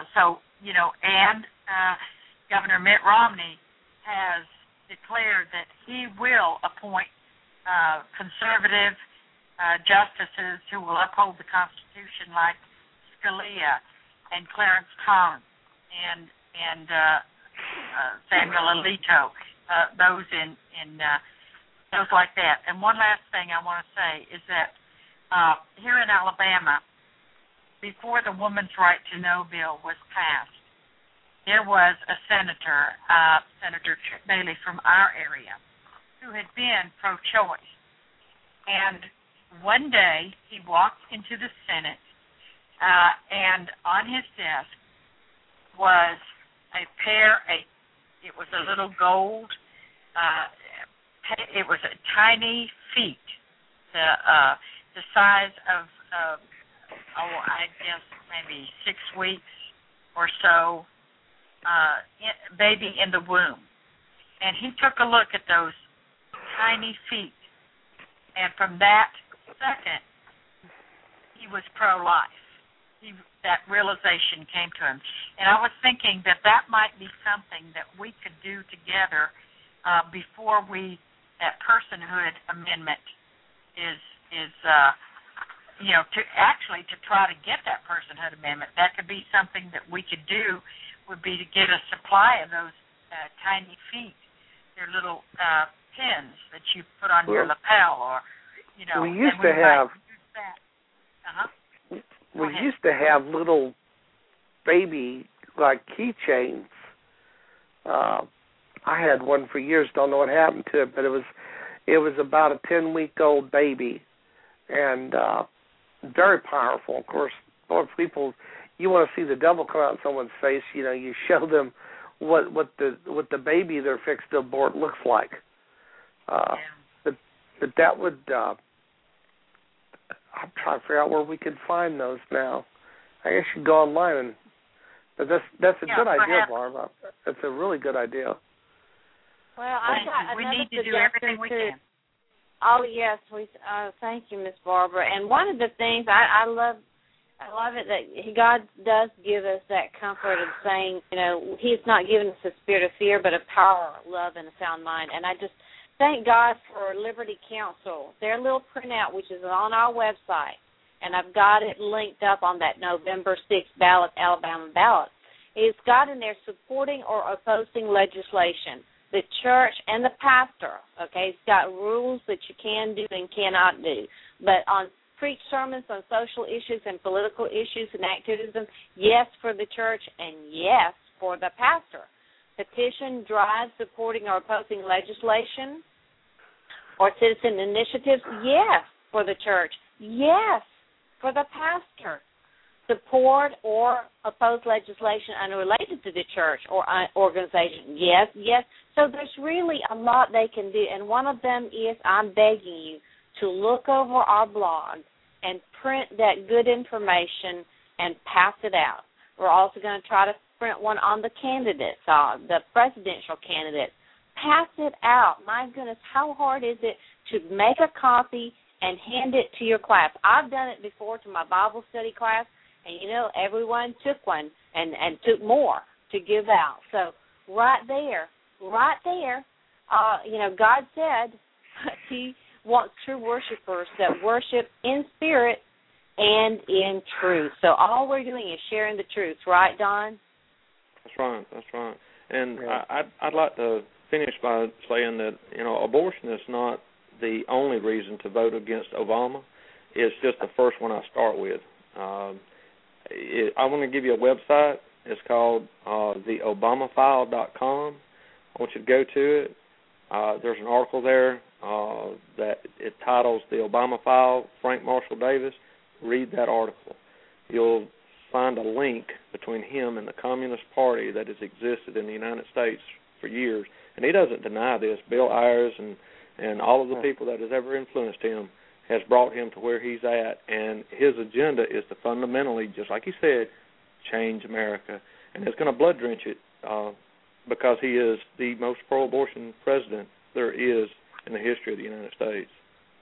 Governor Mitt Romney has declared that he will appoint conservative justices who will uphold the Constitution, like Scalia and Clarence Thomas and Samuel Alito, those in those like that. And one last thing I want to say is that here in Alabama, before the Woman's Right to Know bill was passed, there was a senator, Senator Chip Bailey from our area, who had been pro-choice. And one day he walked into the Senate, and on his desk was a It was a little gold. It was a tiny feet, the size of I guess maybe 6 weeks or so, baby in the womb. And he took a look at those tiny feet, and from that second, he was pro-life. That realization came to him. And I was thinking that might be something that we could do together before that personhood amendment is to try to get that personhood amendment. That could be something that we could do, would be to get a supply of those tiny feet. They're little pins that you put on your lapel, or we used to have. Go we ahead. used to have little baby like keychains. I had one for years. Don't know what happened to it, but it was about a 10-week-old baby, and very powerful. Of course, most people, you want to see the devil come out in someone's face. You show them what the baby they're fixed to abort looks like. But that would. I'm trying to figure out where we could find those now. I guess you go online, but that's a good idea, Barbara. That's a really good idea. Well, we need to do everything we can. Oh yes, thank you, Miss Barbara. And one of the things I love it that God does give us that comfort of saying, He's not giving us a spirit of fear, but a power, love, and a sound mind. And I just thank God for Liberty Counsel. Their little printout, which is on our website, and I've got it linked up on that November 6th ballot, Alabama ballot. It's got in there supporting or opposing legislation, the church and the pastor. Okay, it's got rules that you can do and cannot do. But on preach sermons on social issues and political issues and activism, yes for the church and yes for the pastor. Petition, drive, supporting or opposing legislation or citizen initiatives, yes for the church, yes for the pastor. Support or oppose legislation unrelated to the church or organization, yes. So there's really a lot they can do, and one of them is I'm begging you to look over our blog and print that good information and pass it out. We're also going to try to print one on the candidates, the presidential candidates. Pass it out. My goodness, how hard is it to make a copy and hand it to your class? I've done it before to my Bible study class, and, everyone took one and took more to give out. So right there, God said He wants true worshipers that worship in spirit and in truth. So all we're doing is sharing the truth, right, Don? That's right. And I'd like to finish by saying that, abortion is not the only reason to vote against Obama. It's just the first one I start with. I want to give you a website. It's called theobamafile.com. I want you to go to it. There's an article there that it titles The Obama File, Frank Marshall Davis. Read that article. You'll find a link between him and the Communist Party that has existed in the United States for years. And he doesn't deny this. Bill Ayers and all of the people that has ever influenced him has brought him to where he's at. And his agenda is to fundamentally, just like he said, change America. And it's going to blood drench it because he is the most pro-abortion president there is in the history of the United States.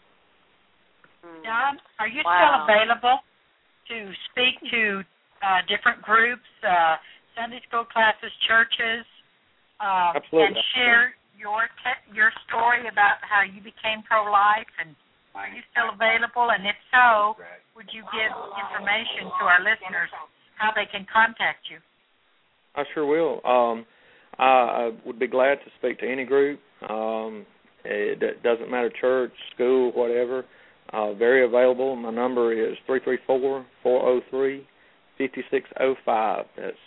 Don, are you still available to speak to different groups, Sunday school classes, churches, Absolutely. and share your story about how you became pro-life? And are you still available? And if so, would you give information to our listeners how they can contact you? I sure will. I would be glad to speak to any group. It doesn't matter, church, school, whatever. Very available. My number is 334-403-5605. That's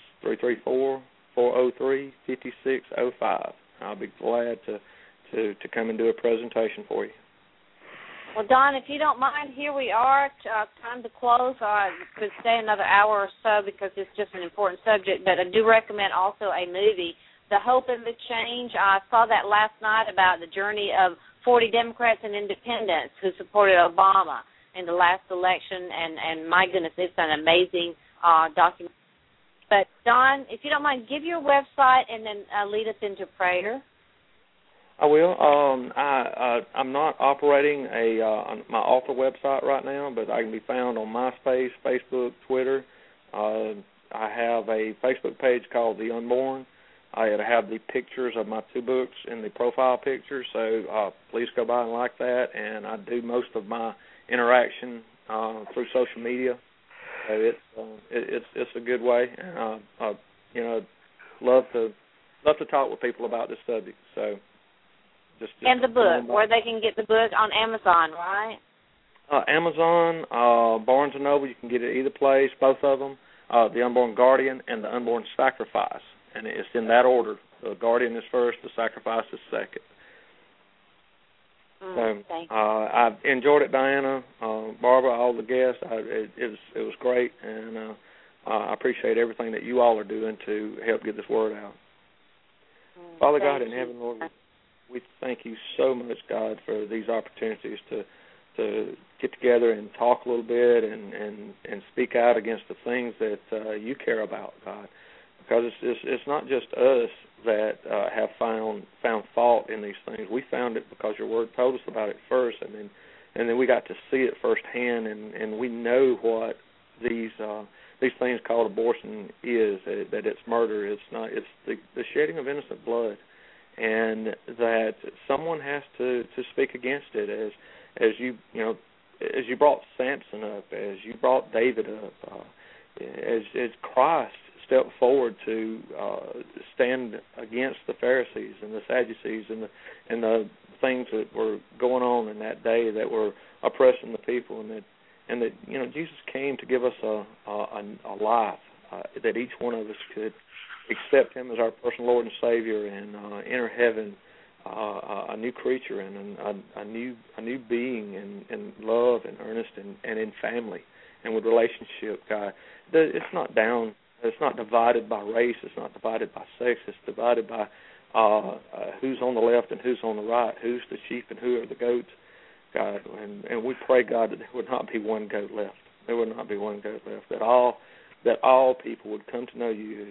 334-403-5605. I'll be glad to come and do a presentation for you. Well, Don, if you don't mind, here we are. Time to close. I could stay another hour or so because it's just an important subject, but I do recommend also a movie, the hope and the change. I saw that last night about the journey of 40 Democrats and independents who supported Obama in the last election, and my goodness, it's an amazing document. But, Don, if you don't mind, give your website and then lead us into prayer. I will. I'm not operating my author website right now, but I can be found on MySpace, Facebook, Twitter. I have a Facebook page called The Unborn. I have the pictures of my 2 books in the profile picture, so please go by and like that. And I do most of my interaction through social media. So it's a good way, and love to talk with people about this subject. So just and the book, where they can get the book on Amazon, right? Amazon, Barnes and Noble. You can get it either place, both of them. The Unborn Guardian and the Unborn Sacrifice, and it's in that order. The Guardian is first, the Sacrifice is second. I've enjoyed it, Diana, Barbara, all the guests. It was great, and I appreciate everything that you all are doing to help get this word out. Father God in heaven, Lord, we thank you so much, God, for these opportunities to get together and talk a little bit and speak out against the things that you care about, God, because it's not just us that have found fault in these things. We found it because your word told us about it first, and then we got to see it firsthand, and we know what these things called abortion is, that it's murder. It's not. It's the shedding of innocent blood, and that someone has to speak against it. As you brought Samson up, as you brought David up, as Christ stepped forward to stand against the Pharisees and the Sadducees and the things that were going on in that day that were oppressing the people, and that Jesus came to give us a life that each one of us could accept Him as our personal Lord and Savior and enter heaven a new creature and a new being in love and earnest and in family and with relationship. God, it's not down. It's not divided by race. It's not divided by sex. It's divided by who's on the left and who's on the right, who's the sheep and who are the goats, God. And we pray, God, that there would not be one goat left. There would not be one goat left. That all people would come to know you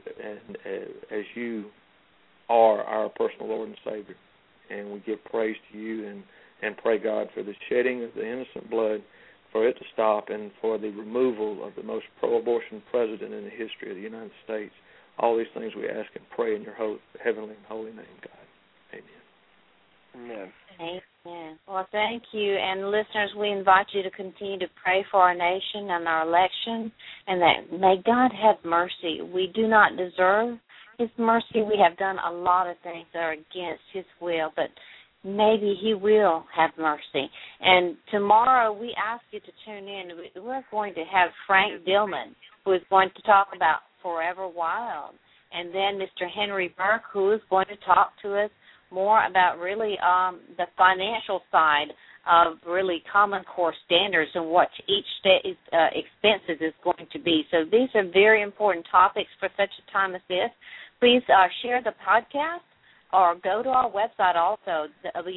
as you are our personal Lord and Savior. And we give praise to you and pray, God, for the shedding of the innocent blood, for it to stop, and for the removal of the most pro-abortion president in the history of the United States. All these things we ask and pray in your heavenly and holy name, God. Amen. Amen. Amen. Well, thank you. And listeners, we invite you to continue to pray for our nation and our election, and that may God have mercy. We do not deserve His mercy. We have done a lot of things that are against His will, but maybe He will have mercy. And tomorrow we ask you to tune in. We're going to have Frank Dillman, who is going to talk about Forever Wild, and then Mr. Henry Burke, who is going to talk to us more about really the financial side of really Common Core standards and what each state's expenses is going to be. So these are very important topics for such a time as this. Please share the podcast, or go to our website also,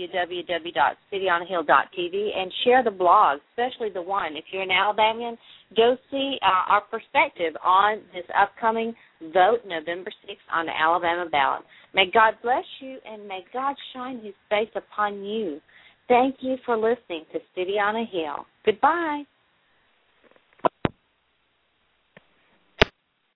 www.cityonahill.tv, and share the blog, especially the one. If you're an Alabamian, go see our perspective on this upcoming vote November 6th on the Alabama ballot. May God bless you, and may God shine His face upon you. Thank you for listening to City on a Hill. Goodbye.